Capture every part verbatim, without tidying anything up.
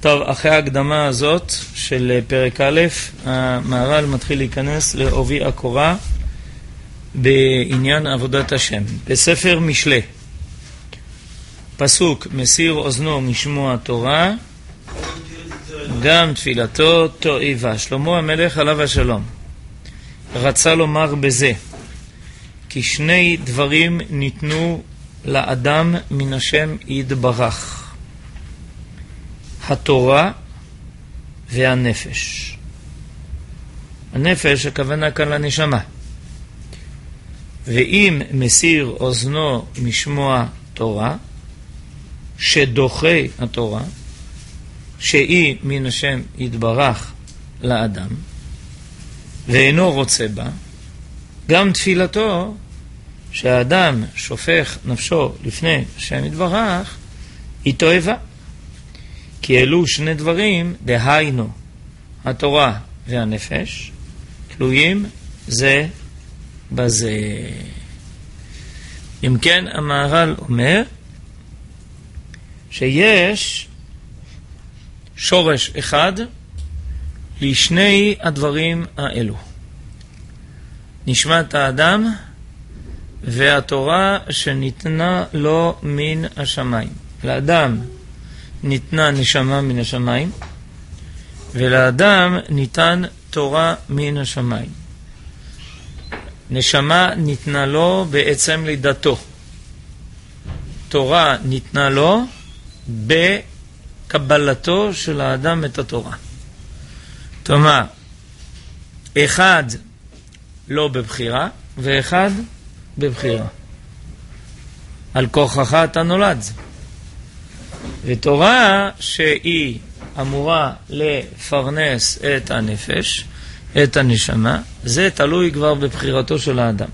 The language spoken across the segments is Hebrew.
טוב, אחרי ההקדמה הזאת של פרק א', המהר"ל מתחיל להיכנס לעובי הקורה בעניין עבודת השם. בספר משלי, פסוק מסיר אוזנו משמוע תורה, גם תפילתו תועבה. שלמה המלך עליו השלום רצה לומר בזה, כי שני דברים ניתנו לאדם מן השם יתברך, התורה והנפש. הנפש הכוונה כאן לנשמה. ואם מסיר אוזנו משמוע תורה, שדוחה התורה, שהיא מן השם יתברך לאדם, ואינו רוצה בה, גם תפילתו, שהאדם שופך נפשו לפני השם יתברך, היא תועבה. כי אלו שני דברים, דהיינו, התורה והנפש, תלויים זה בזה. אם כן, המהר"ל אומר שיש שורש אחד לשני הדברים האלו. נשמת האדם והתורה שניתנה לו מן השמיים. לאדם ניתנה נשמה מן השמיים, ולאדם ניתן תורה מן השמיים. נשמה ניתנה לו בעצם לידתו. תורה ניתנה לו בקבלתו של האדם את התורה. כלומר, אחד לא בבחירה, ואחד בבחירה. על כוחך אתה נולד. ותורה שהיא אמורה לפרנס את הנפש, את הנשמה, זה תלוי כבר בבחירתו של האדם.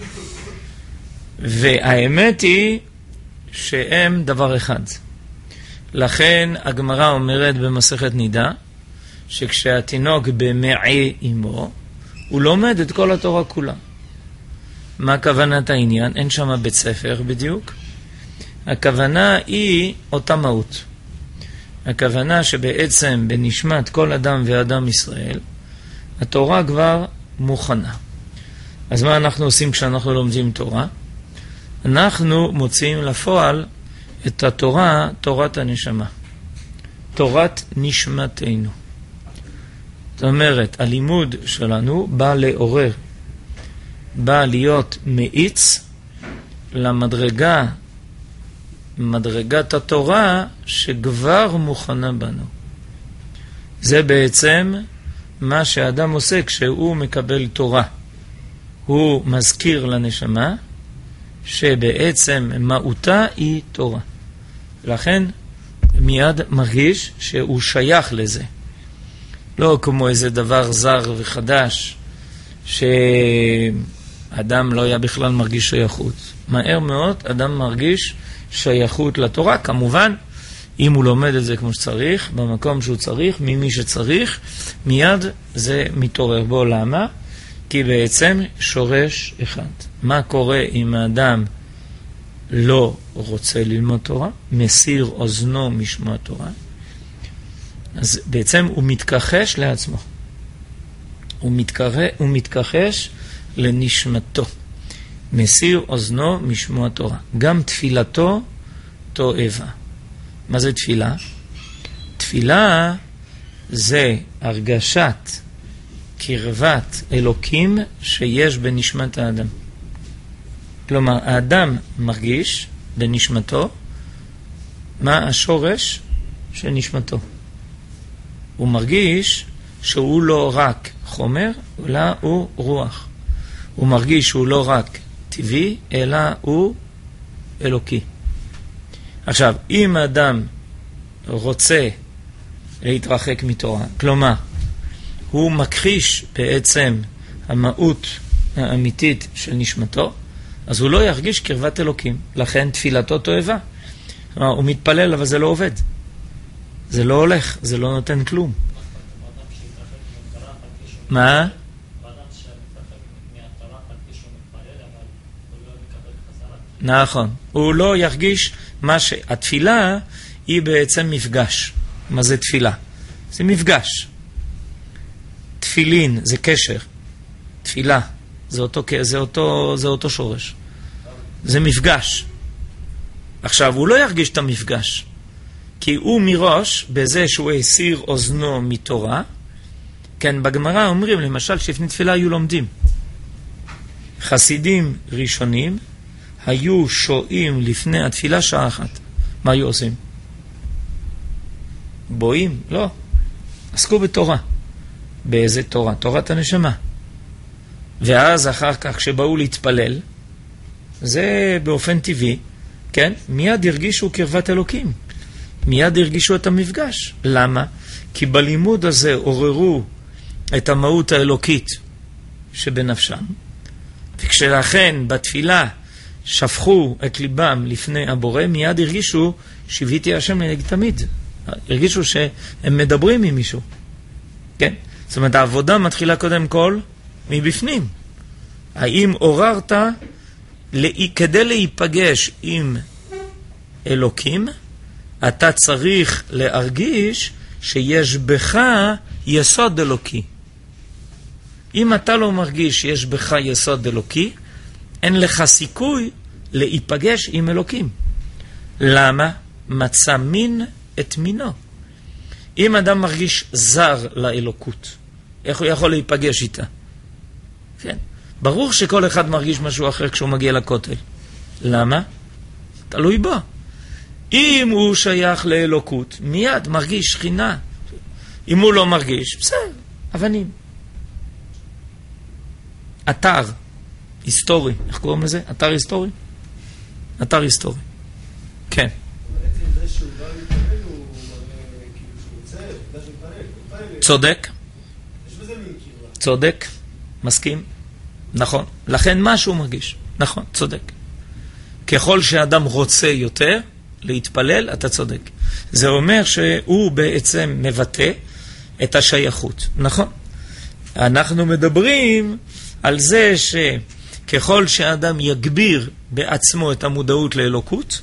והאמת היא שהם דבר אחד. לכן הגמרא אומרת במסכת נידה, שכשהתינוק במעי אמו, הוא לומד את כל התורה כולה. מה כוונת העניין? אין שם בית ספר בדיוק. הכוונה היא אותה מהות. הכוונה שבעצם בנשמת כל אדם ואדם ישראל, התורה כבר מוכנה. אז מה אנחנו עושים כשאנחנו לומדים תורה? אנחנו מוציאים לפועל את התורה, תורת הנשמה. תורת נשמתנו. זאת אומרת, הלימוד שלנו בא לעורר, בא להיות מאיץ למדרגה, מדרגת התורה שכבר מוכנה בנו. זה בעצם מה שהאדם עושה כשהוא מקבל תורה. הוא מזכיר לנשמה שבעצם מהותה היא תורה. לכן מיד מרגיש שהוא שייך לזה. לא כמו איזה דבר זר וחדש שאדם לא היה בכלל מרגיש שייכות. מהר מאוד אדם מרגיש שייכות לתורה, כמובן, אם הוא לומד את זה כמו שצריך, במקום שהוא צריך, ממי שצריך, מיד זה מתעורר בו. למה? כי בעצם שורש אחד. מה קורה אם האדם לא רוצה ללמוד תורה? מסיר אוזנו משמוע תורה. אז בעצם הוא מתכחש לעצמו. הוא, מתכחה, הוא מתכחש לנשמתו. מסיר אוזנו משמוע תורה. גם תפילתו תועבה. מה זה תפילה? תפילה זה הרגשת קרבת אלוקים שיש בנשמת האדם. כלומר, האדם מרגיש בנשמתו מה השורש של נשמתו. הוא מרגיש שהוא לא רק חומר, אלא הוא רוח. הוא מרגיש שהוא לא רק טבעי, אלא הוא אלוקי. עכשיו, אם האדם רוצה להתרחק מתורה, כלומר, הוא מכחיש בעצם המהות האמיתית של נשמתו, אז הוא לא ירגיש קרבת אלוקים. לכן תפילתו תועבה. כלומר, הוא מתפלל, אבל זה לא עובד. זה לא הולך, זה לא נותן כלום. מה? נכון. הוא לא ירגיש מה שהתפילה היא בעצם מפגש. מה זה תפילה? זה מפגש. תפילין זה קשר. תפילה זה אותו, זה אותו, זה אותו שורש. זה מפגש. עכשיו, הוא לא ירגיש את המפגש, כי הוא מראש, בזה שהוא הסיר אוזנו מתורה, כן, בגמרא אומרים, למשל, שלפני תפילה היו לומדים. חסידים ראשונים היו שועים לפני התפילה שעה אחת. מה היו עושים? בואים? לא. עסקו בתורה. באיזה תורה? תורת הנשמה. ואז אחר כך, כשבאו להתפלל, זה באופן טבעי, כן? מיד הרגישו קרבת אלוקים. מיד הרגישו את המפגש. למה? כי בלימוד הזה עוררו את המהות האלוקית שבנפשם, וכשלכן בתפילה שפכו את ליבם לפני הבורא, מיד הרגישו שיוויתי השם לנגד תמיד. הרגישו שהם מדברים עם מישהו. כן? זאת אומרת, העבודה מתחילה קודם כל מבפנים. האם עוררת כדי להיפגש עם אלוקים, אתה צריך להרגיש שיש בך יסוד אלוקי. אם אתה לא מרגיש שיש בך יסוד אלוקי, אין לך סיכוי להיפגש עם אלוקים. למה? מצא מין את מינו. אם אדם מרגיש זר לאלוקות, איך הוא יכול להיפגש איתה? כן. ברור שכל אחד מרגיש משהו אחר כשהוא מגיע לכותל. למה? תלוי בו. אם הוא שייך לאלוקות, מיד מרגיש שכינה. אם הוא לא מרגיש, בסדר, אבנים. אתר היסטורי, איך קוראים לזה? אתר היסטורי? אתר היסטורי. כן. בעצם זה שהוא בא להתפלל, הוא כאילו שהוא רוצה, הוא רוצה להתפלל. צודק. יש בזה מין כאילו. צודק. מסכים. נכון. לכן מה שהוא מרגיש. נכון, צודק. ככל שאדם רוצה יותר להתפלל, אתה צודק. זה אומר שהוא בעצם מבטא את השייכות. נכון. אנחנו מדברים על זה שככל שאדם יגביר בעצמו את המודעות לאלוקות,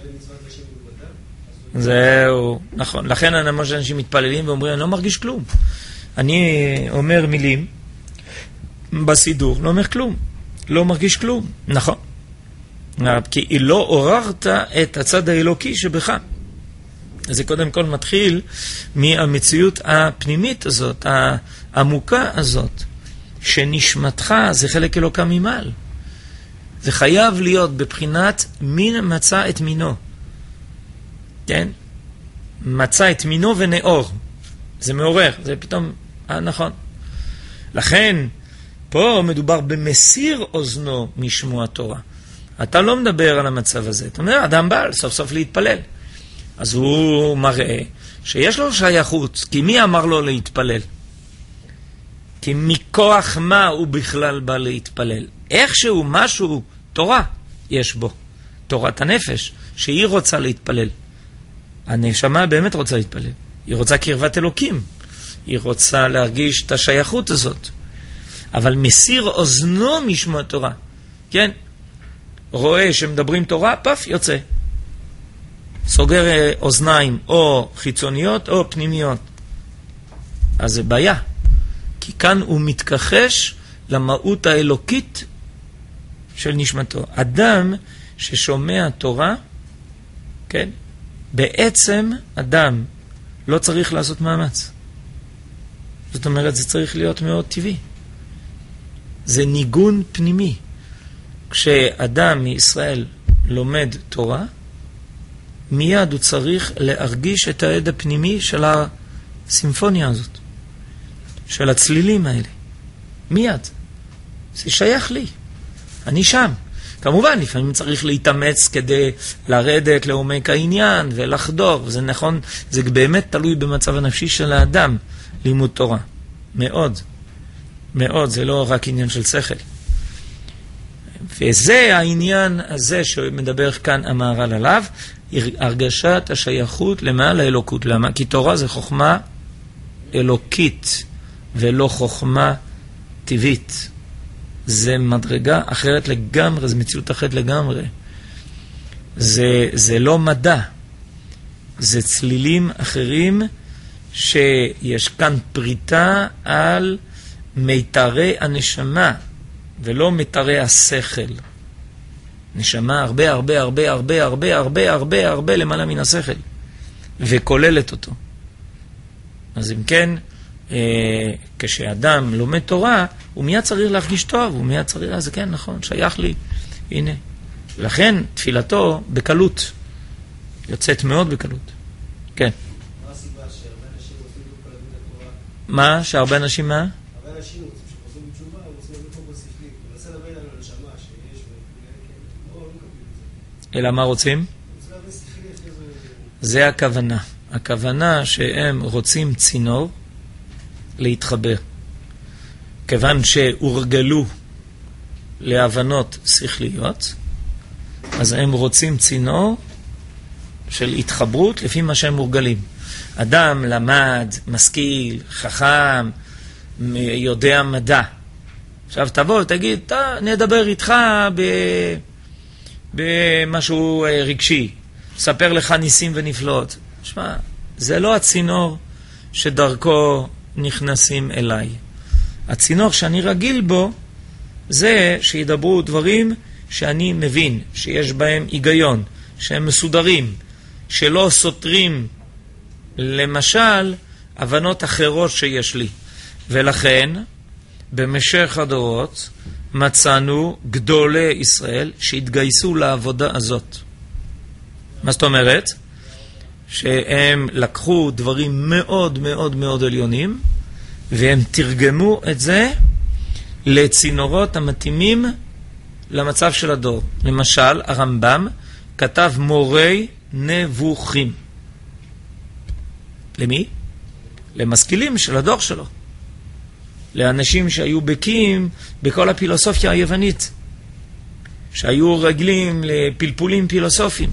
זהו, נכון. לכן ממש אנשים מתפללים ואומרים, אני לא מרגיש כלום. אני אומר מילים בסידור, לא אומר כלום. לא מרגיש כלום. נכון. כי לא עוררת את הצד האלוקי שבך. אז זה קודם כל מתחיל מהמציאות הפנימית הזאת, העמוקה הזאת, שנשמתך זה חלק אלוקה ממעל. זה חייב להיות בבחינת מין מצא את מינו. כן? מצא את מינו ונאור. זה מעורר, זה פתאום, אה, נכון. לכן, פה מדובר במסיר אוזנו משמוע תורה. אתה לא מדבר על המצב הזה. אתה אומר, אדם בא סוף סוף להתפלל. אז הוא מראה שיש לו שייכות. כי מי אמר לו להתפלל? כי מכוח מה הוא בכלל בא להתפלל? איכשהו משהו, תורה יש בו. תורת הנפש, שהיא רוצה להתפלל. הנשמה באמת רוצה להתפלל. היא רוצה קרבת אלוקים. היא רוצה להרגיש את השייכות הזאת. אבל מסיר אוזנו משמוע תורה. כן? רואה שמדברים תורה, פף, יוצא. סוגר אוזניים או חיצוניות או פנימיות. אז זה בעיה. כי כאן הוא מתכחש למהות האלוקית של נשמתו. אדם ששומע תורה, כן? בעצם אדם לא צריך לעשות מאמץ. זאת אומרת, זה צריך להיות מאוד טבעי. זה ניגון פנימי. כשאדם מישראל לומד תורה, מיד הוא צריך להרגיש את העד הפנימי של הסימפוניה הזאת, של הצלילים האלה. מיד. זה שייך לי. אני שם. כמובן, לפעמים צריך להתאמץ כדי לרדת לעומק העניין ולחדור. זה נכון, זה באמת תלוי במצב הנפשי של האדם, לימוד תורה. מאוד. מאוד, זה לא רק עניין של שכל. וזה העניין הזה שמדבר כאן המהר"ל עליו, הרגשת השייכות למעל האלוקות. למה? כי תורה זה חוכמה אלוקית ולא חוכמה טבעית. זה מדרגה אחרת לגמרי, זה מציאות אחרת לגמרי. זה, זה לא מדע. זה צלילים אחרים שיש כאן פריטה על מיתרי הנשמה, ולא מיתרי השכל. נשמה הרבה הרבה הרבה הרבה הרבה הרבה הרבה הרבה למעלה מן השכל, וכוללת אותו. אז אם כן, אה, כשאדם לומד תורה, הוא מיד צריך להרגיש טוב, הוא מיד צריך, זה כן, נכון, שייך לי, הנה. לכן תפילתו בקלות, יוצאת מאוד בקלות. כן. מה הסיבה שהרבה אנשים רוצים להיות כל הדין התורה? מה? שהרבה אנשים מה? הרבה אנשים רוצים שחוזרים בתשובה, רוצים להיות פה בשכלי. ולנסה לדבר על הנשמה שיש וכולי, לא, לא מקבלים את זה. אלא מה רוצים? רוצה להבין שכלי, יש לזה... זה הכוונה. הכוונה שהם רוצים צינור להתחבר. כיוון שהורגלו להבנות שכליות, אז הם רוצים צינור של התחברות לפי מה שהם מורגלים. אדם למד, משכיל, חכם, יודע מדע. עכשיו תבוא ותגיד, נדבר איתך במשהו רגשי, ספר לך ניסים ונפלאות. שמע, זה לא הצינור שדרכו נכנסים אליי. הצינור שאני רגיל בו, זה שידברו דברים שאני מבין, שיש בהם היגיון, שהם מסודרים, שלא סותרים, למשל, הבנות אחרות שיש לי. ולכן, במשך הדורות, מצאנו גדולי ישראל שהתגייסו לעבודה הזאת. מה זאת אומרת? שהם לקחו דברים מאוד מאוד מאוד עליונים, והם תרגמו את זה לצינורות המתאימים למצב של הדור. למשל, הרמב"ם כתב מורי נבוכים. למי? למשכילים של הדור שלו. לאנשים שהיו בקיאים בכל הפילוסופיה היוונית, שהיו רגלים לפלפולים פילוסופיים,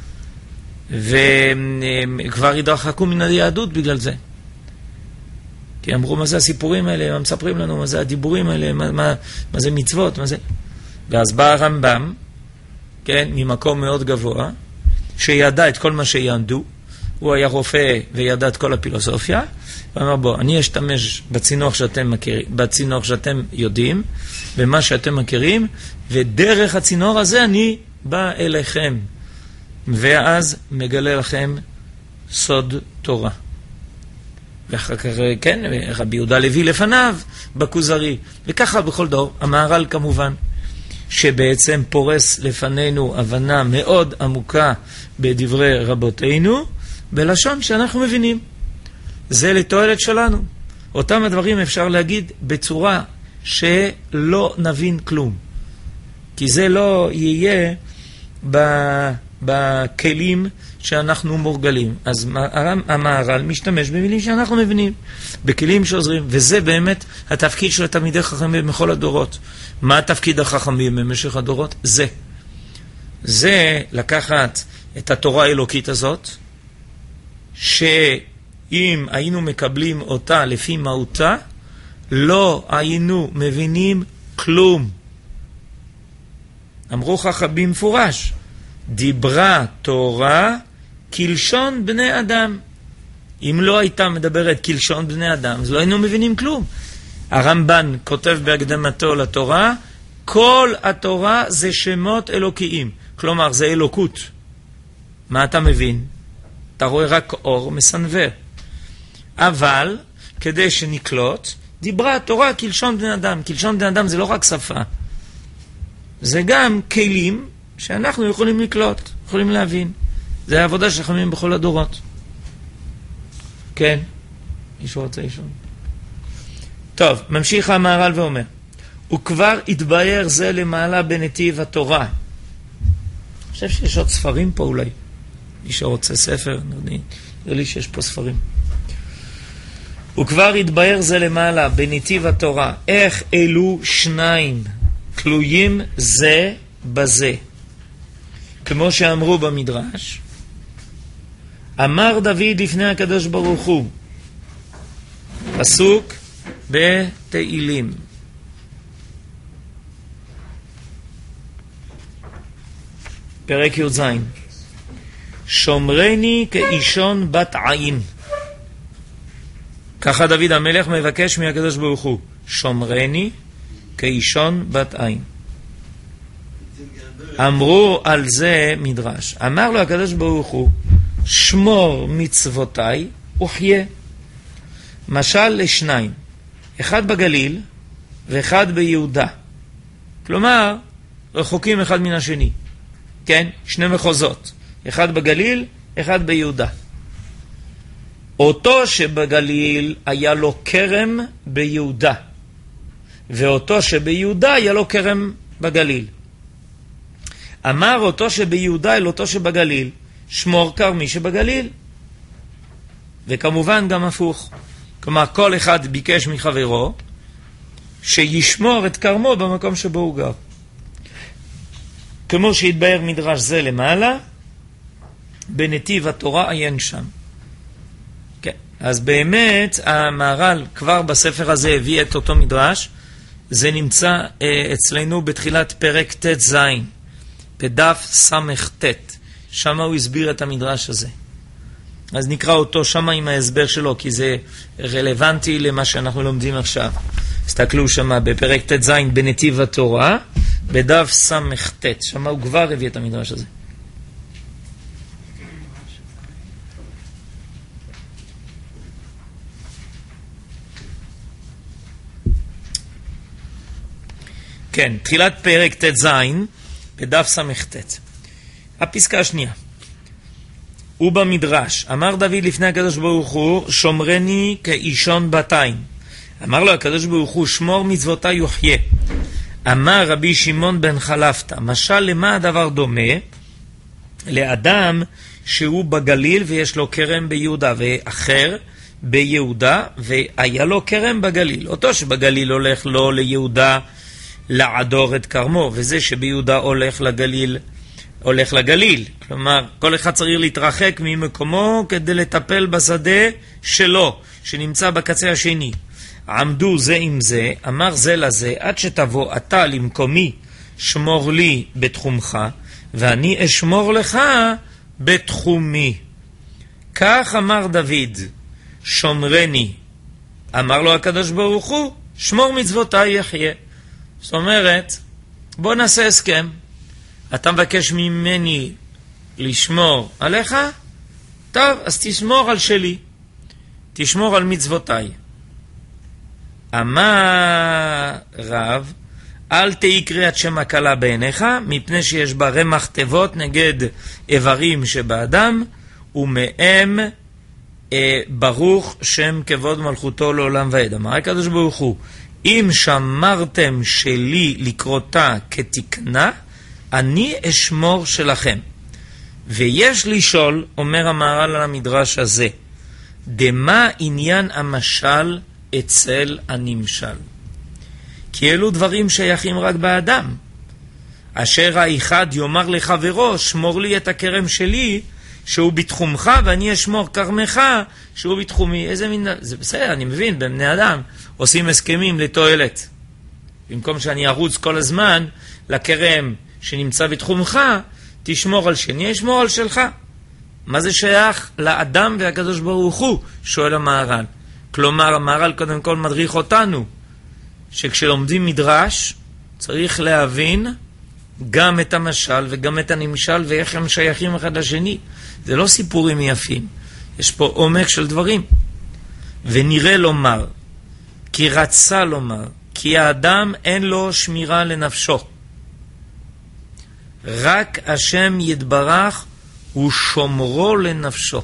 וכבר התרחקו מן היהדות בגלל זה. כי אמרו, מה זה הסיפורים האלה? מה מספרים לנו? מה זה הדיבורים האלה? מה, מה, מה זה מצוות? מה זה? ואז בא הרמב"ם, כן, ממקום מאוד גבוה, שידע את כל מה שיענדו, הוא היה רופא וידע את כל הפילוסופיה, ואמר, בוא, אני אשתמש בצינור שאתם מכירים, בצינור שאתם יודעים, במה שאתם מכירים, ודרך הצינור הזה אני בא אליכם, ואז מגלה לכם סוד תורה. ואחר כך, כן, רבי יהודה לוי לפניו, בכוזרי, וככה בכל דור, המהר"ל כמובן, שבעצם פורס לפנינו הבנה מאוד עמוקה בדברי רבותינו, בלשון שאנחנו מבינים. זה לתועלת שלנו. אותם הדברים אפשר להגיד בצורה שלא נבין כלום. כי זה לא יהיה בכלים שאנחנו מורגלים. אז המהר"ל משתמש במילים שאנחנו מבינים, בכלים שעוזרים, וזה באמת התפקיד של התלמידי חכמים בכל הדורות. מה התפקיד החכמים במשך הדורות? זה. זה לקחת את התורה האלוקית הזאת, שאם היינו מקבלים אותה לפי מהותה, לא היינו מבינים כלום. אמרו חכמים מפורש, דיברה תורה כלשון בני אדם. אם לא הייתה מדברת כלשון בני אדם, אז לא היינו מבינים כלום. הרמב"ן כותב בהקדמתו לתורה, כל התורה זה שמות אלוקיים. כלומר, זה אלוקות. מה אתה מבין? אתה רואה רק אור מסנבר. אבל, כדי שנקלוט, דיברה התורה כלשון בני אדם. כלשון בני אדם זה לא רק שפה. זה גם כלים שאנחנו יכולים לקלוט, יכולים להבין. זה העבודה של חכמים בכל הדורות. כן? מישהו רוצה לשאול? טוב, ממשיך המהר"ל ואומר, וכבר התבהר זה למעלה בנתיב התורה. אני חושב שיש עוד ספרים פה אולי. מי שרוצה ספר, נראה לי שיש פה ספרים. וכבר התבהר זה למעלה בנתיב התורה, איך אלו שניים תלויים זה בזה. כמו שאמרו במדרש, אמר דוד לפני הקדוש ברוך הוא, פסוק בתהילים. פרק י"ז. שומרני כאישון בת עין. ככה דוד המלך מבקש מהקדוש ברוך הוא, שומרני כאישון בת עין. אמרו על זה מדרש, אמר לו הקדוש ברוך הוא, שמור מצוותיי וחיה. משל לשניים, אחד בגליל ואחד ביהודה, כלומר רחוקים אחד מן השני, כן? שני מחוזות, אחד בגליל, אחד ביהודה. אותו שבגליל היה לו כרם ביהודה, ואותו שביהודה היה לו כרם בגליל. אמר אותו שביהודה אל אותו שבגליל, שמור כרמי שבגליל. וכמובן גם הפוך. כלומר, כל אחד ביקש מחברו שישמור את כרמו במקום שבו הוא גר. כמו שהתבאר מדרש זה למעלה, בנתיב התורה עיין שם. כן. אז באמת המהר"ל כבר בספר הזה הביא את אותו מדרש. זה נמצא אה, אצלנו בתחילת פרק ת' ז', בדף סמך ת'. שם הוא הסביר את המדרש הזה. אז נקרא אותו שם עם ההסבר שלו, כי זה רלוונטי למה שאנחנו לומדים עכשיו. הסתכלו שם בפרק ת' ז' בנתיב התורה, בדף סמך ת'. שם הוא כבר הביא את המדרש הזה. כן, תחילת פרק ת' ז' בדף סמך ת'. הפסקה השנייה. ובמדרש, אמר דוד לפני הקדוש ברוך הוא, שומרני כאישון בת עין. אמר לו הקדוש ברוך הוא, שמור מצוותיי וחיה. אמר רבי שמעון בן חלפתא, משל למה הדבר דומה? לאדם שהוא בגליל ויש לו כרם ביהודה, ואחר ביהודה והיה לו כרם בגליל. אותו שבגליל הולך לו ליהודה לעדור את כרמו, וזה שביהודה הולך לגליל הולך לגליל. כלומר, כל אחד צריך להתרחק ממקומו כדי לטפל בשדה שלו, שנמצא בקצה השני. עמדו זה עם זה, אמר זה לזה, עד שתבוא אתה למקומי, שמור לי בתחומך, ואני אשמור לך בתחומי. כך אמר דוד, שומרני. אמר לו הקדוש ברוך הוא, שמור מצוותיי יחיה. זאת אומרת, בוא נעשה הסכם. אתה מבקש ממני לשמור עליך? טוב, אז תשמור על שלי. תשמור על מצוותיי. אמר רב, אל תהי קריאת שם הקלה בעיניך, מפני שיש בה רמח תיבות נגד איברים שבאדם, ומהם אה, ברוך שם כבוד מלכותו לעולם ועד. אמר הקדוש ברוך הוא, אם שמרתם שלי לקרותה כתקנה, אני אשמור שלכם. ויש לשאול, אומר המהר"ל על המדרש הזה, דמה עניין המשל אצל הנמשל? כי אלו דברים שייכים רק באדם. אשר האחד יאמר לחברו, שמור לי את הכרם שלי, שהוא בתחומך, ואני אשמור כרמך, שהוא בתחומי. איזה מין... זה בסדר, אני מבין, בבני אדם עושים הסכמים לתועלת. במקום שאני ארוץ כל הזמן לכרם שנמצא בתחומך, תשמור על שני, אשמור על שלך. מה זה שייך לאדם והקדוש ברוך הוא? שואל המהר"ל. כלומר, המהר"ל קודם כל מדריך אותנו, שכשלומדים מדרש, צריך להבין גם את המשל וגם את הנמשל, ואיך הם שייכים אחד לשני. זה לא סיפורים יפים. יש פה עומק של דברים. ונראה לומר, כי רצה לומר, כי האדם אין לו שמירה לנפשו. רק השם יתברך הוא שומרו לנפשו.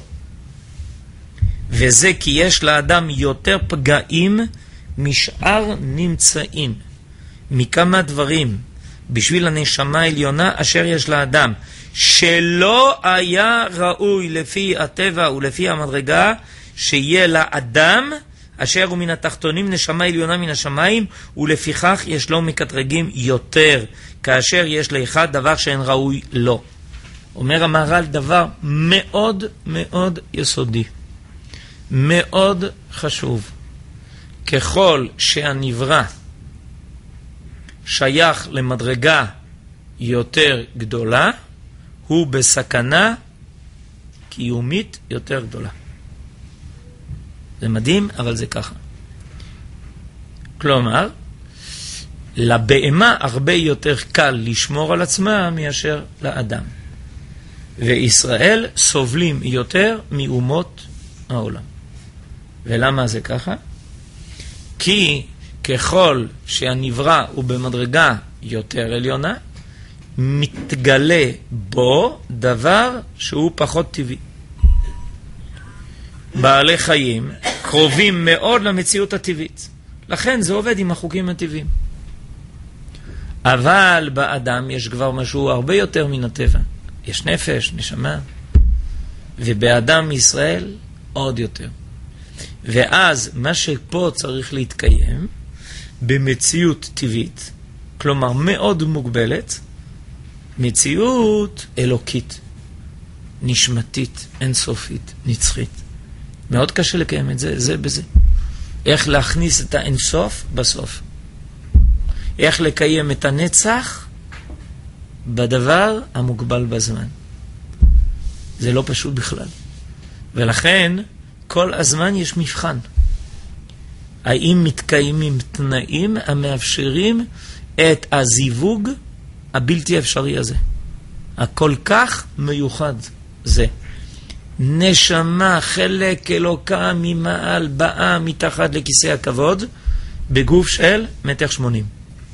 וזה כי יש לאדם יותר פגעים משאר נמצאים. מכמה דברים בשביל הנשמה העליונה אשר יש לאדם, שלא היה ראוי לפי הטבע ולפי המדרגה שיהיה לאדם אשר הוא מן התחתונים נשמה עליונה מן השמיים, ולפיכך יש לו מקטרגים יותר, כאשר יש לאחד דבר שאין ראוי לו. אומר המהר"ל דבר מאוד מאוד יסודי, מאוד חשוב. ככל שהנברא שייך למדרגה יותר גדולה, הוא בסכנה קיומית יותר גדולה. זה מדהים, אבל זה ככה. כלומר, לבהמה הרבה יותר קל לשמור על עצמה מאשר לאדם. וישראל סובלים יותר מאומות העולם. ולמה זה ככה? כי ככל שהנברא הוא במדרגה יותר עליונה, מתגלה בו דבר שהוא פחות טבעי. בעלי חיים קרובים מאוד למציאות הטבעית. לכן זה עובד עם החוקים הטבעיים. אבל באדם יש כבר משהו הרבה יותר מן הטבע. יש נפש, נשמה. ובאדם ישראל עוד יותר. ואז מה שפה צריך להתקיים במציאות טבעית, כלומר מאוד מוגבלת, מציאות אלוקית, נשמתית, אינסופית, נצחית. מאוד קשה לקיים את זה, זה בזה. איך להכניס את האינסוף בסוף. איך לקיים את הנצח בדבר המוגבל בזמן. זה לא פשוט בכלל. ולכן כל הזמן יש מבחן. האם מתקיימים תנאים המאפשרים את הזיווג הבלתי אפשרי הזה. הכל כך מיוחד זה. נשמה, חלק אלוקה ממעל, באה מתחת לכיסא הכבוד, בגוף של מטר שמונים.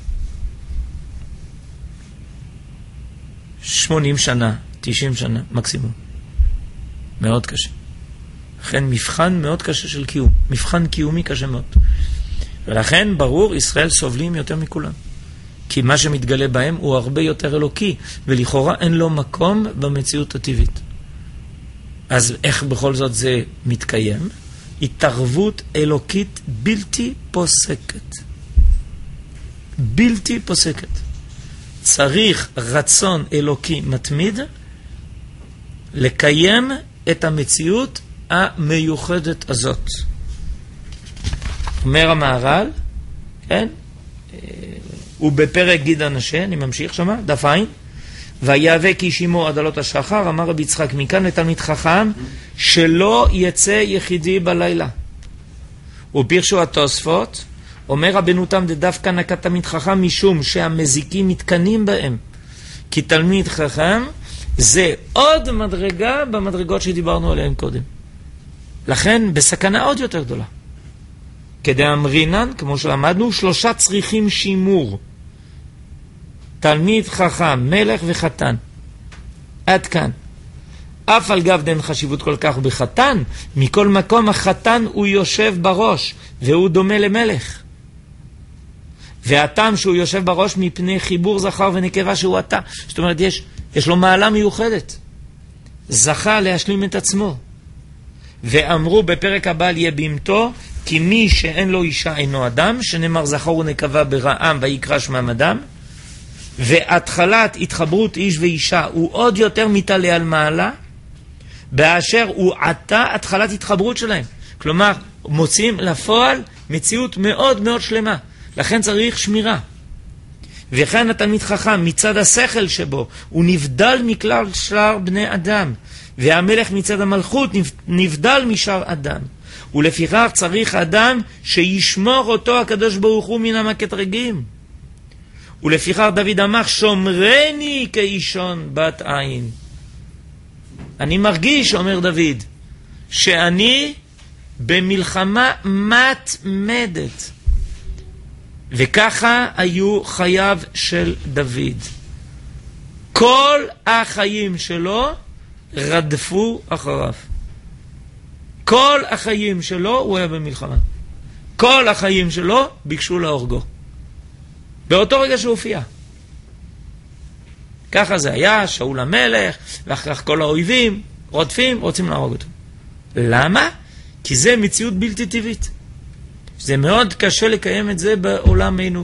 שמונים שנה, תשעים שנה, מקסימום. מאוד קשה. לכן מבחן מאוד קשה של קיום. מבחן קיומי קשה מאוד. ולכן ברור, ישראל סובלים יותר מכולם. כי מה שמתגלה בהם הוא הרבה יותר אלוקי, ולכאורה אין לו מקום במציאות הטבעית. אז איך בכל זאת זה מתקיים? התערבות אלוקית בלתי פוסקת. בלתי פוסקת. צריך רצון אלוקי מתמיד לקיים את המציאות המיוחדת הזאת. אומר המהר"ל, כן? ובפרק גיד הנשה, אני ממשיך שמה, דף עין, ויאבק איש עמו עד עלות השחר, אמר רבי יצחק, מכאן לתלמיד חכם, שלא יצא יחידי בלילה. ופירשו התוספות, אומר רבנו תם דווקא נקא תלמיד חכם, משום שהמזיקים מתקנים בהם. כי תלמיד חכם זה עוד מדרגה במדרגות שדיברנו עליהן קודם. לכן בסכנה עוד יותר גדולה. כדאמרינן, כמו שלמדנו, שלושה צריכים שימור. תלמיד חכם, מלך וחתן. עד כאן. אף על גב דין חשיבות כל כך בחתן, מכל מקום החתן הוא יושב בראש, והוא דומה למלך. והטעם שהוא יושב בראש מפני חיבור זכר ונקבה שהוא אתה. זאת אומרת, יש, יש לו מעלה מיוחדת. זכה להשלים את עצמו. ואמרו בפרק הבא על יבימתו, כי מי שאין לו אישה אינו אדם, שנאמר זכר ונקבה ברעם ויקרא שמם אדם, והתחלת התחברות איש ואישה הוא עוד יותר מתעלה על מעלה, באשר הוא עתה התחלת התחברות שלהם. כלומר, מוצאים לפועל מציאות מאוד מאוד שלמה. לכן צריך שמירה. וכן התלמיד חכם מצד השכל שבו הוא נבדל מכלל שאר בני אדם, והמלך מצד המלכות נבדל משאר אדם. ולפיכך צריך אדם שישמור אותו הקדוש ברוך הוא מן המקטרגים. ולפיכך דוד אמר, שומרני כאישון בת עין. אני מרגיש, אומר דוד, שאני במלחמה מתמדת. וככה היו חייו של דוד. כל החיים שלו רדפו אחריו. כל החיים שלו הוא היה במלחמה. כל החיים שלו ביקשו להורגו. באותו רגע שהופיע. ככה זה היה, שאול המלך, ואחר כך כל האויבים רודפים, רוצים להרוג אותו. למה? כי זה מציאות בלתי טבעית. זה מאוד קשה לקיים את זה בעולמנו.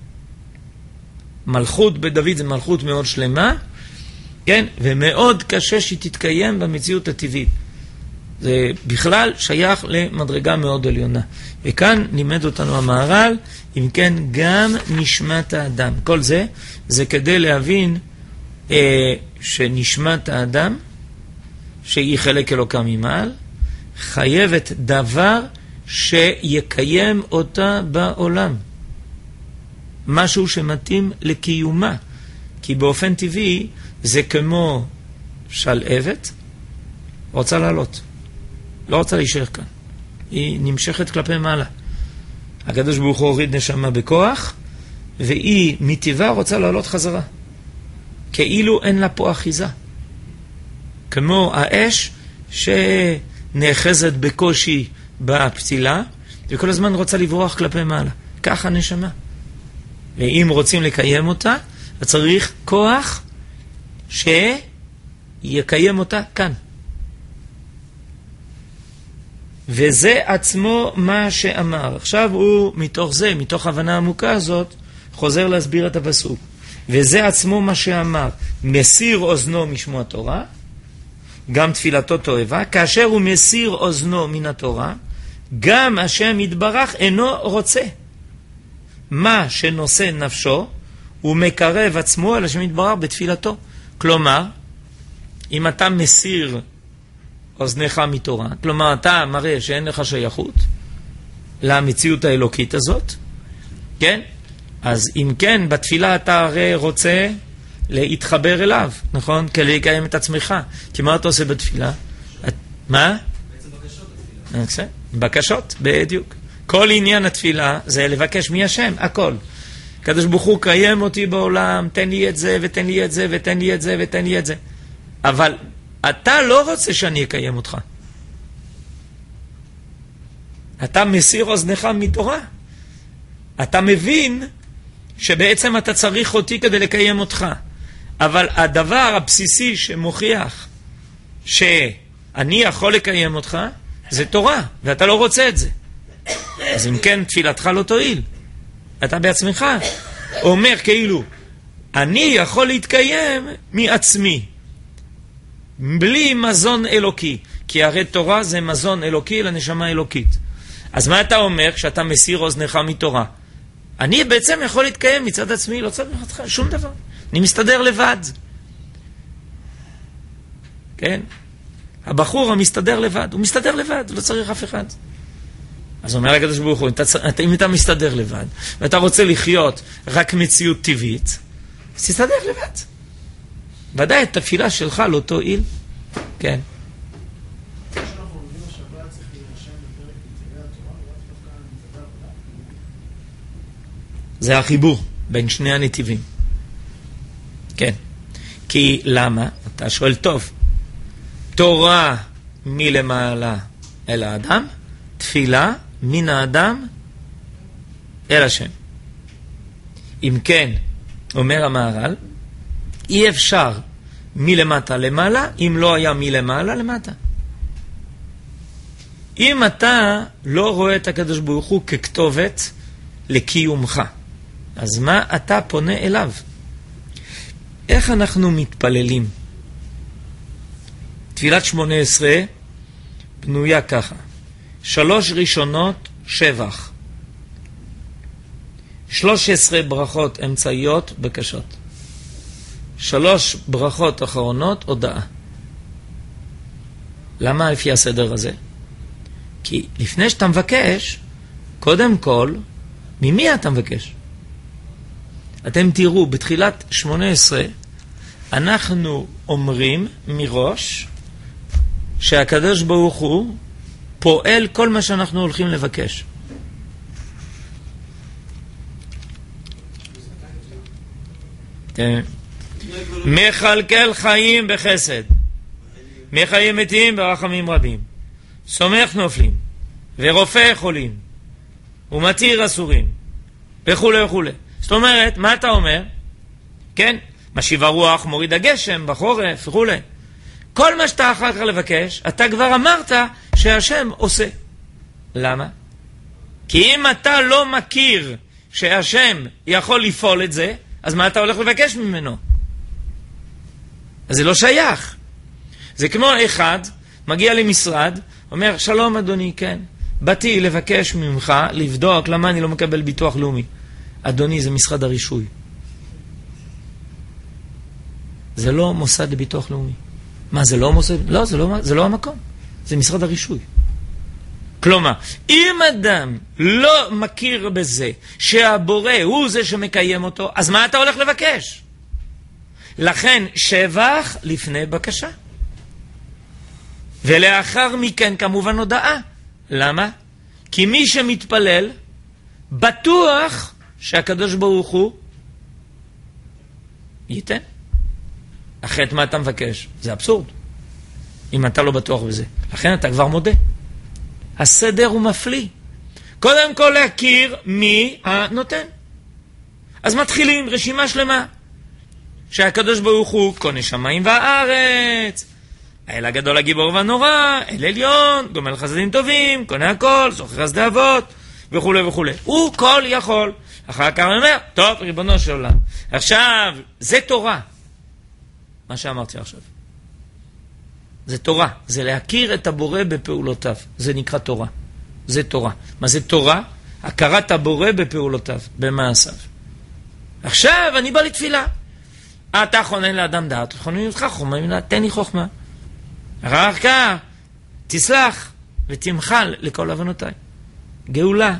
מלכות בדוד זה מלכות מאוד שלמה, כן? ומאוד קשה שהיא תתקיים במציאות הטבעית. זה בכלל שייך למדרגה מאוד עליונה. וכאן לימד אותנו המהר"ל, אם כן גם נשמת האדם. כל זה, זה כדי להבין אה, שנשמת האדם שהיא חלק אלוקה ממעל, חייבת דבר שיקיים אותה בעולם. משהו שמתאים לקיומה. כי באופן טבעי זה כמו שלהבת, רוצה לעלות. לא רוצה להישאר כאן. היא נמשכת כלפי מעלה. הקדוש ברוך הוא הוריד נשמה בכוח, והיא מטבעה רוצה לעלות חזרה. כאילו אין לה פה אחיזה. כמו האש שנאחזת בקושי בפתילה, וכל הזמן רוצה לברוח כלפי מעלה. ככה נשמה. ואם רוצים לקיים אותה, אז צריך כוח שיקיים אותה כאן. וזה עצמו מה שאמר. עכשיו הוא מתוך זה, מתוך הבנה עמוקה הזאת, חוזר להסביר את הפסוק. וזה עצמו מה שאמר. מסיר אוזנו משמוע תורה, גם תפילתו תועבה. כאשר הוא מסיר אוזנו מן התורה, גם השם יתברך אינו רוצה. מה שנושא נפשו, הוא מקרב עצמו על השם יתברך בתפילתו. כלומר, אם אתה מסיר אוזנך מתורה, כלומר אתה מראה שאין לך שייכות למציאות האלוקית הזאת, כן? אז אם כן, בתפילה אתה הרי רוצה להתחבר אליו, נכון? כדי לקיים את עצמך. כי מה אתה עושה בתפילה? את, מה? בעצם בקשות התפילה. בקשות, בדיוק. כל עניין התפילה זה לבקש מהשם, הכל. הקדוש ברוך הוא קיים אותי בעולם, תן לי את זה ותן לי את זה ותן לי את זה ותן לי את זה. אבל אתה לא רוצה שאני אקיים אותך. אתה מסיר אוזנך מתורה. אתה מבין שבעצם אתה צריך אותי כדי לקיים אותך. אבל הדבר הבסיסי שמוכיח שאני יכול לקיים אותך, זה תורה, ואתה לא רוצה את זה. אז אם כן, תפילתך לא תועיל. אתה בעצמך אומר כאילו, אני יכול להתקיים מעצמי, בלי מזון אלוקי. כי הרי תורה זה מזון אלוקי לנשמה אלוקית. אז מה אתה אומר כשאתה מסיר אוזנך מתורה? אני בעצם יכול להתקיים מצד עצמי, לא צריך אותך, שום דבר. אני מסתדר לבד. כן? הבחור המסתדר לבד, הוא מסתדר לבד, לא צריך אף אחד. אז אומר הקדוש ברוך הוא, אם אתה מסתדר לבד, ואתה רוצה לחיות רק מציאות טבעית, אז תסתדר לבד. ודאי את התפילה שלך לא תועיל. כן. זה החיבור בין שני הנתיבים. כן. כי למה? אתה שואל טוב. תורה מלמעלה אל האדם, תפילה מן האדם אל השם. אם כן, אומר המהר"ל, אי אפשר מלמטה למעלה, אם לא היה מלמעלה למטה. אם אתה לא רואה את הקדוש ברוך הוא ככתובת לקיומך, אז מה אתה פונה אליו? איך אנחנו מתפללים? תפילת שמונה עשרה בנויה ככה. שלוש ראשונות שבח. שלוש עשרה ברכות אמצעיות בקשות. שלוש ברכות אחרונות הודעה. למה לפי הסדר הזה? כי לפני שאתה מבקש, קודם כל, ממי אתה מבקש? אתם תראו, בתחילת שמונה עשרה, אנחנו אומרים מראש שהקדוש ברוך הוא פועל כל מה שאנחנו הולכים לבקש. מחלקל חיים בחסד, מחיים מתים ברחמים רבים, סומך נופלים ורופא חולים ומתיר אסורים וכו' וכו'. זאת אומרת, מה אתה אומר? כן, משיב הרוח, מוריד הגשם בחורף וכו'. כל מה שאתה אחר כך לבקש, אתה כבר אמרת שהשם עושה. למה? כי אם אתה לא מכיר שהשם יכול לפעול את זה, אז מה אתה הולך לבקש ממנו? אז זה לא שייך. זה כמו אחד מגיע למשרד, אומר, שלום אדוני, כן, באתי לבקש ממך, לבדוק למה אני לא מקבל ביטוח לאומי. אדוני, זה משרד הרישוי. זה לא מוסד לביטוח לאומי. מה, זה לא מוסד? לא, זה לא, זה לא המקום. זה משרד הרישוי. כלומר, אם אדם לא מכיר בזה שהבורא הוא זה שמקיים אותו, אז מה אתה הולך לבקש? לכן שבח לפני בקשה. ולאחר מכן כמובן הודעה. למה? כי מי שמתפלל בטוח שהקדוש ברוך הוא ייתן. אחרת מה אתה מבקש? זה אבסורד. אם אתה לא בטוח בזה. לכן אתה כבר מודה. הסדר הוא מפליא. קודם כל להכיר מי הנותן. אז מתחילים רשימה שלמה. שהקדוש ברוך הוא קונה שמיים והארץ, האל הגדול הגיבור והנורא, אל עליון, גומל חסדים טובים, קונה הכל, זוכר חסדי אבות, וכו' וכו'. הוא כל יכול. אחר כך הוא אומר, טוב, ריבונו של עולם. עכשיו, זה תורה. מה שאמרתי עכשיו. זה תורה. זה להכיר את הבורא בפעולותיו. זה נקרא תורה. זה תורה. מה זה תורה? הכרת הבורא בפעולותיו, במעשיו. עכשיו, אני בא לתפילה. אתה חונן לאדם דעת, חונן אותך חוכמה, תן לי חוכמה. אחר כך, תסלח ותמחל לכל אבנותיי. גאולה.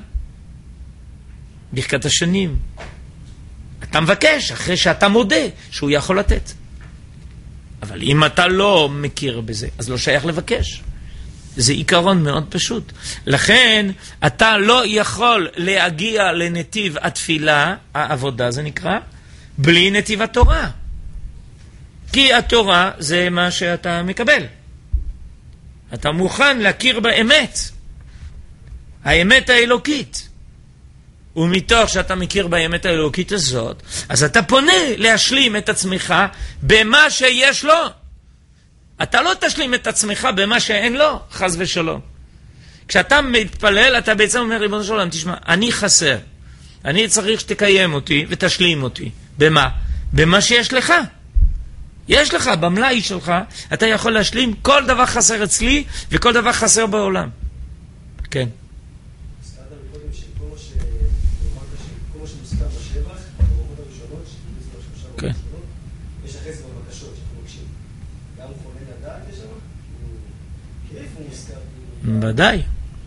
ברכת השנים. אתה מבקש אחרי שאתה מודה שהוא יכול לתת. אבל אם אתה לא מכיר בזה, אז לא שייך לבקש. זה עיקרון מאוד פשוט. לכן, אתה לא יכול להגיע לנתיב התפילה, העבודה זה נקרא, בלי נתיב התורה. כי התורה זה מה שאתה מקבל. אתה מוכן להכיר באמת. האמת האלוקית. ומתוך שאתה מכיר באמת האלוקית הזאת, אז אתה פונה להשלים את עצמך במה שיש לו. אתה לא תשלים את עצמך במה שאין לו, חס ושלום. כשאתה מתפלל, אתה בעצם אומר, ריבונו של עולם, תשמע, אני חסר. אני צריך שתקיים אותי ותשלים אותי. במה? במה שיש לך. יש לך, במלאי שלך, אתה יכול להשלים כל דבר חסר אצלי וכל דבר חסר בעולם. כן. הזכרת מקודם שכל מה שכל מה שמוזכר בשבח, ברמות הראשונות, שתמיד בשלושה ברמות הראשונות, יש אחרי זה בבקשות שאנחנו מבקשים. גם חונן הדעת יש שם? כי איפה הוא מוזכר? ודאי.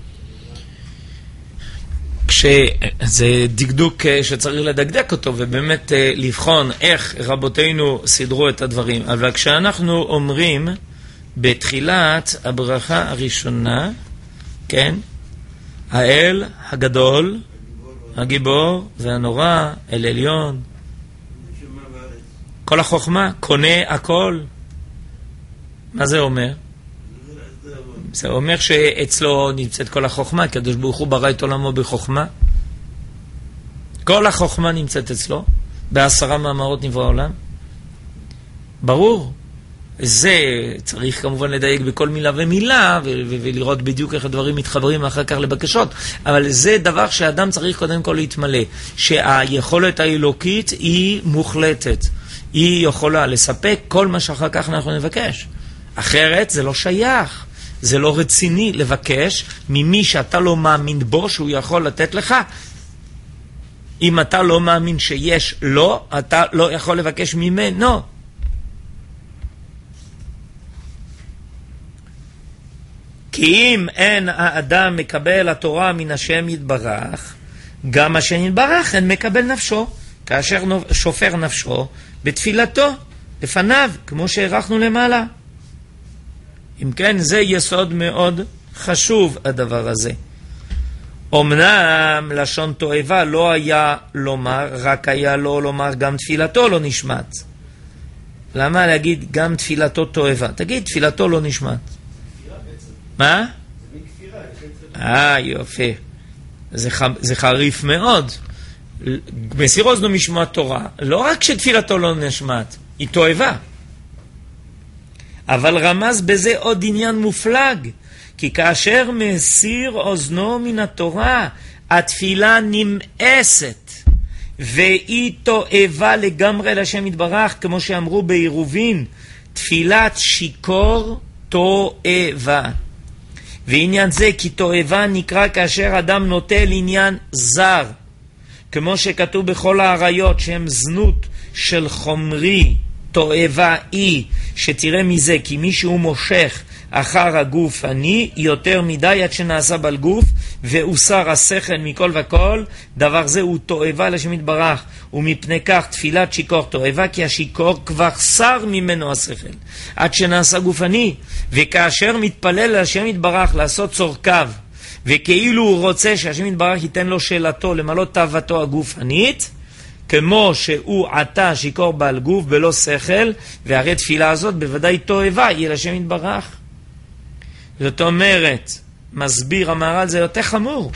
זה דקדוק שצריך לדקדק אותו ובאמת לבחון איך רבותינו סידרו את הדברים. אבל כשאנחנו אומרים בתחילת הברכה הראשונה, כן, האל הגדול, הגיבור והנורא, אל עליון, כל החוכמה, קונה הכל. מה זה אומר? זה אומר שאצלו נמצאת כל החוכמה, כי הקדוש ברוך הוא ברא את עולמו בחוכמה. כל החוכמה נמצאת אצלו, בעשרה מאמרות נברא העולם. ברור. זה צריך כמובן לדייק בכל מילה ומילה, ו- ו- ולראות בדיוק איך הדברים מתחברים אחר כך לבקשות. אבל זה דבר שאדם צריך קודם כל להתמלא, שהיכולת האלוקית היא מוחלטת. היא יכולה לספק כל מה שאחר כך אנחנו נבקש. אחרת זה לא שייך. זה לא רציני לבקש ממי שאתה לא מאמין בו שהוא יכול לתת לך. אם אתה לא מאמין שיש לו, אתה לא יכול לבקש ממנו. כי אם אין האדם מקבל התורה מן השם יתברך, גם השם יתברך אין מקבל נפשו, כאשר שופר נפשו בתפילתו לפניו, כמו שהערכנו למעלה. אם כן, זה יסוד מאוד חשוב הדבר הזה. אמנם לשון תועבה לא היה לומר, רק היה לו לומר גם תפילתו לא נשמעת. למה להגיד גם תפילתו תועבה? תגיד תפילתו לא נשמעת. מה? זה מכפירה. אה, יופי. זה, ח... זה חריף מאוד. מסיר אוזנו משמוע תורה, לא רק שתפילתו לא נשמעת, היא תועבה. אבל רמז בזה עוד עניין מופלג, כי כאשר מסיר אוזנו מן התורה, התפילה נמאסת, והיא תועבה לגמרי לשם יתברך, כמו שאמרו בעירובין, תפילת שיקור תועבה. ועניין זה כי תועבה נקרא כאשר אדם נוטה לעניין זר, כמו שכתוב בכל העריות שהם זנות של חומרי, תועבה היא שתראה מזה כי מישהו מושך אחר הגוף אני יותר מדי עד שנעשה בל גוף ואוסר השכל מכל וכל, דבר זה הוא תועבה לשם יתברך, ומפני כך תפילת שיכור תועבה כי השיכור כבר שר ממנו השכל עד שנעשה גופני, וכאשר מתפלל לשם יתברך לעשות צורכיו וכאילו הוא רוצה שהשם יתברך ייתן לו שאלתו למלא תאוותו הגופנית, כמו שהוא עתה שיכור בעל גוף בלא שכל, והרי תפילה הזאת בוודאי תועבה יהיה לשם יתברך. זאת אומרת, מסביר המהר"ל, זה יותר חמור.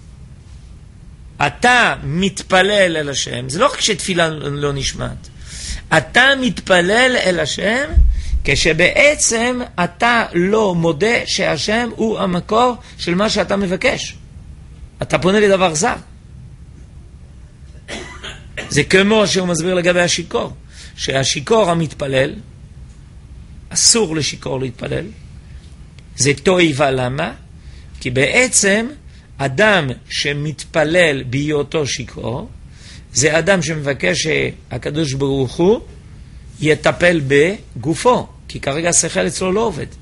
אתה מתפלל אל השם, זה לא רק שתפילה לא נשמעת, אתה מתפלל אל השם כשבעצם אתה לא מודה שהשם הוא המקור של מה שאתה מבקש. אתה פונה לדבר זר. זה כמו שהוא מסביר לגבי השיקור, שהשיקור המתפלל, אסור לשיקור להתפלל, זה תועבה. למה? כי בעצם אדם שמתפלל בהיותו שיקור, זה אדם שמבקש שהקדוש ברוך הוא יטפל בגופו, כי כרגע השכל אצלו לא עובד.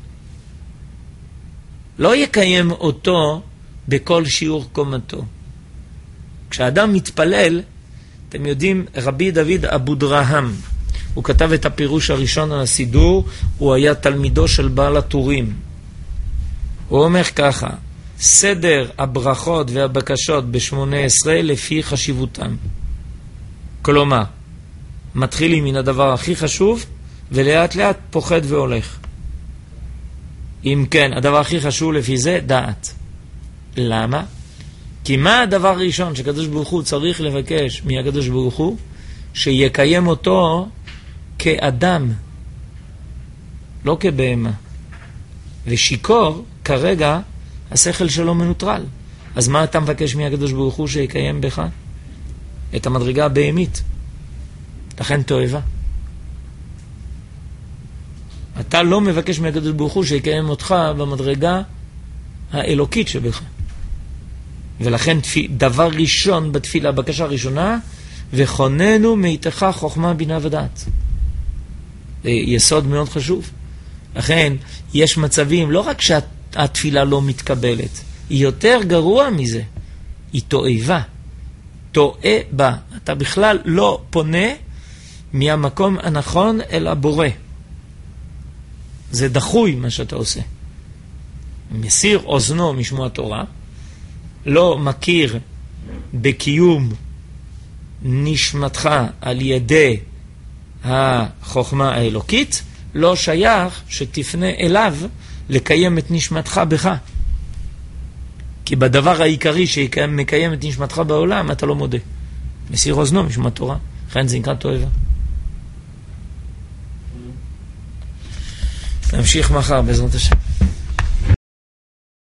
לא יקיים אותו בכל שיעור קומתו. כשאדם מתפלל, אתם יודעים, רבי דוד אבו דרהם, הוא כתב את הפירוש הראשון על הסידור, הוא היה תלמידו של בעל הטורים. הוא אומר ככה, סדר הברכות והבקשות ב-שמונה עשרה לפי חשיבותם. כלומר, מתחילים מן הדבר הכי חשוב, ולאט לאט פוחד והולך. אם כן, הדבר הכי חשוב לפי זה, דעת. למה? כי מה הדבר הראשון שקדוש ברוך הוא צריך לבקש מהקדוש ברוך הוא? שיקיים אותו כאדם, לא כבהמה. ושיקור, כרגע, השכל שלו מנוטרל. אז מה אתה מבקש מהקדוש ברוך הוא שיקיים בך? את המדרגה הבהמית. לכן תועבה. אתה לא מבקש מהקדוש ברוך הוא שיקיים אותך במדרגה האלוקית שבך. ולכן דבר ראשון בתפילה, בקשה ראשונה, וכוננו מאיתך חוכמה בינה ודעת. זה יסוד מאוד חשוב. לכן יש מצבים, לא רק שהתפילה לא מתקבלת, היא יותר גרוע מזה, היא תועבה. טועה בה. אתה בכלל לא פונה מהמקום הנכון אל הבורא. זה דחוי מה שאתה עושה. מסיר אוזנו משמוע תורה, לא מכיר בקיום נשמתך על ידי החוכמה האלוקית, לא שייך שתפנה אליו לקיים את נשמתך בך. כי בדבר העיקרי שמקיים את נשמתך בעולם, אתה לא מודה. מסיר אוזנו משמוע תורה. לכן זה נקרא תועבה. נמשיך מחר בעזרת השם.